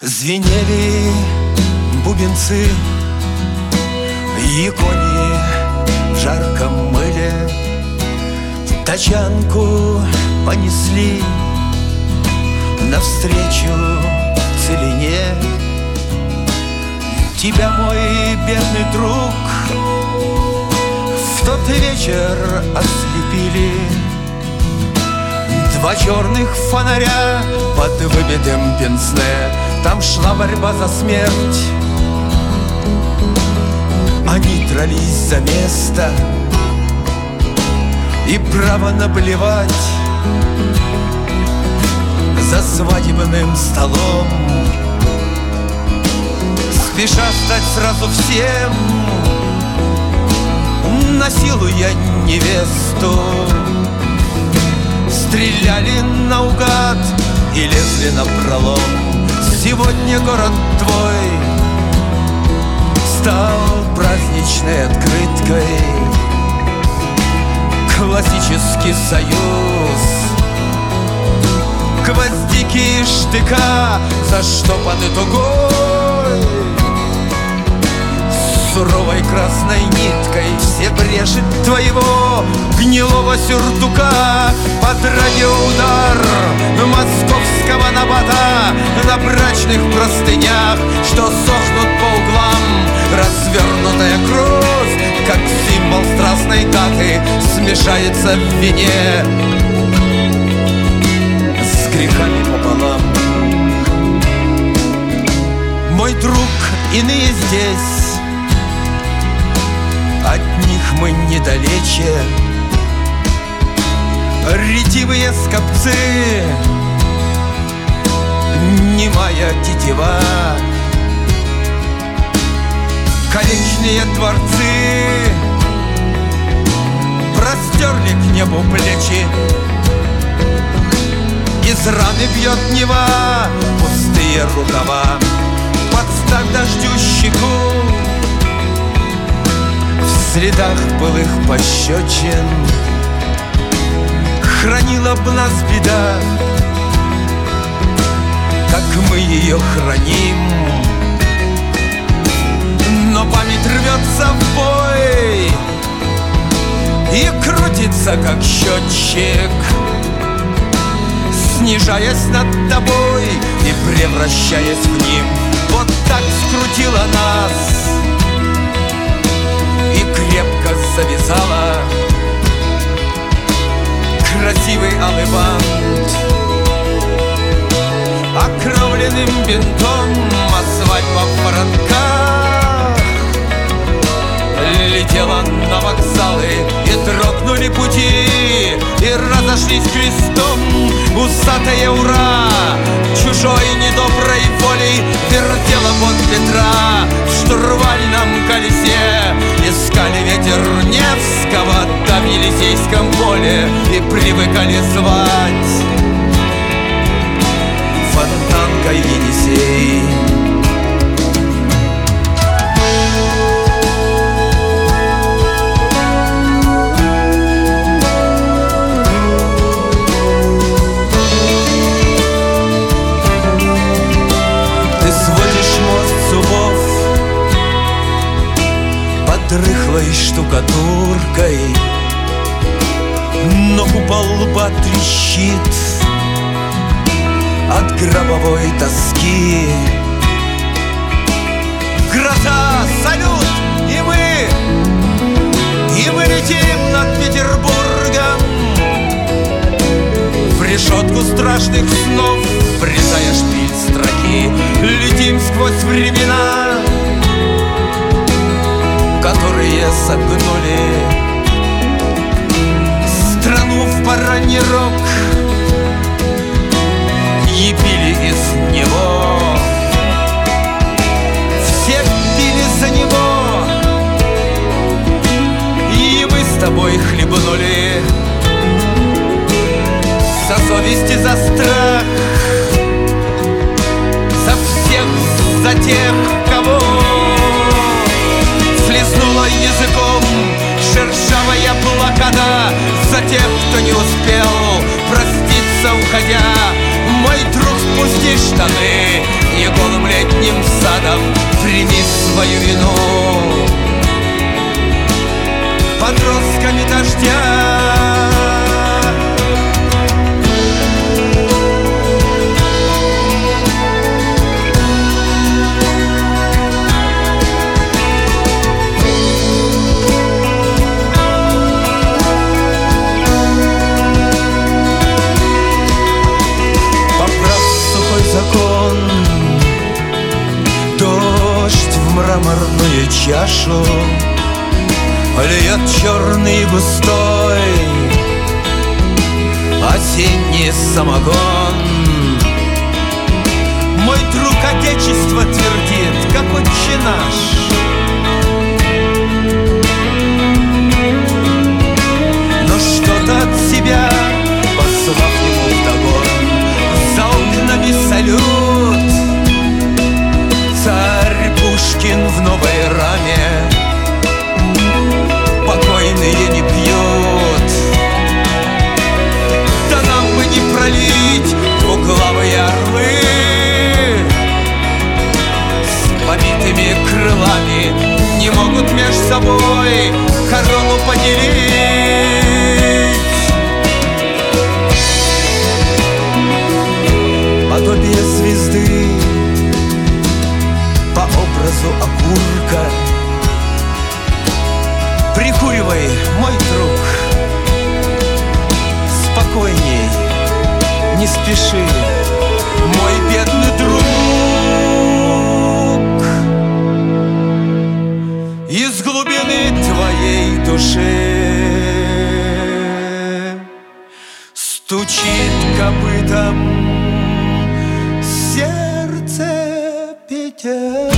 Звенели бубенцы и кони в жарком мыле тачанку понесли навстречу целине. Тебя, мой бедный друг, в тот вечер ослепили два черных фонаря под выбитым пенсне. Там шла борьба за смерть. Они дрались за место и право наплевать за свадебным столом, спеша стать сразу всем, насилуя невесту. Стреляли наугад и лезли напролом. Сегодня город твой стал праздничной открыткой. Классический союз, гвоздики и штыка заштопаны тугой суровой красной ниткой. Все бреши твоего гнилого сюртука под радиоудар московского набата на брачных простынях, что сохнут по углам. Развернутая кровь, как символ страстной даты, смешается в вине с грехами пополам. Мой друг, иные здесь, от них мы недалече. Ретивые скопцы, немая тетива, колечные дворцы простерли к небу плечи. Из раны бьет Нева, пустые рукава, подставь дождю щеку. В следах былых пощечин хранила б нас беда, как мы ее храним. Но память рвется в бой и крутится, как счетчик, снижаясь над тобой и превращаясь в ним. Вот так скрутила нас и крепко завязала красивый алый бант. Окровленным бинтом, а свадьба в воронках летела на вокзалы, и дрогнули пути, и разошлись крестом. Усатое ура чужой недоброй волей вертела под Петра в штурвальном колесе. Искали ветер Невского там в Елисейском поле и привыкали звать фонтанкой Енисей. Рыхлой штукатуркой, но купол лба трещит от гробовой тоски. Гроза, салют, и мы летим над Петербургом в решетку страшных снов, врезая шпиль строки. Летим сквозь времена, которые согнули страну в бараний рог и пили из него. Все пили за него, и мы с тобой хлебнули за совесть и за страх, за всех, за тех, кого слезнула языком шершавая блокада, за тех, кто не успел проститься, уходя. Мой друг, спусти штаны и голым свою вину подростками дождя. Дождь в мраморную чашу льет черный и густой осенний самогон. Мой друг Отечество твердит, как Отче наш. Но что-то от себя, послав ему вдогон, за окнами салют. Царь Пушкин в новой раме, покойные не пьют. Да нам бы не пролить двуглавые орлы с побитыми крылами, не могут меж собой корону поделить. Подобие звезды по образу окурка, прикуривай, мой друг, спокойней, не спеши, мой бедный друг. Из глубины твоей души стучит копытом сердце Петя.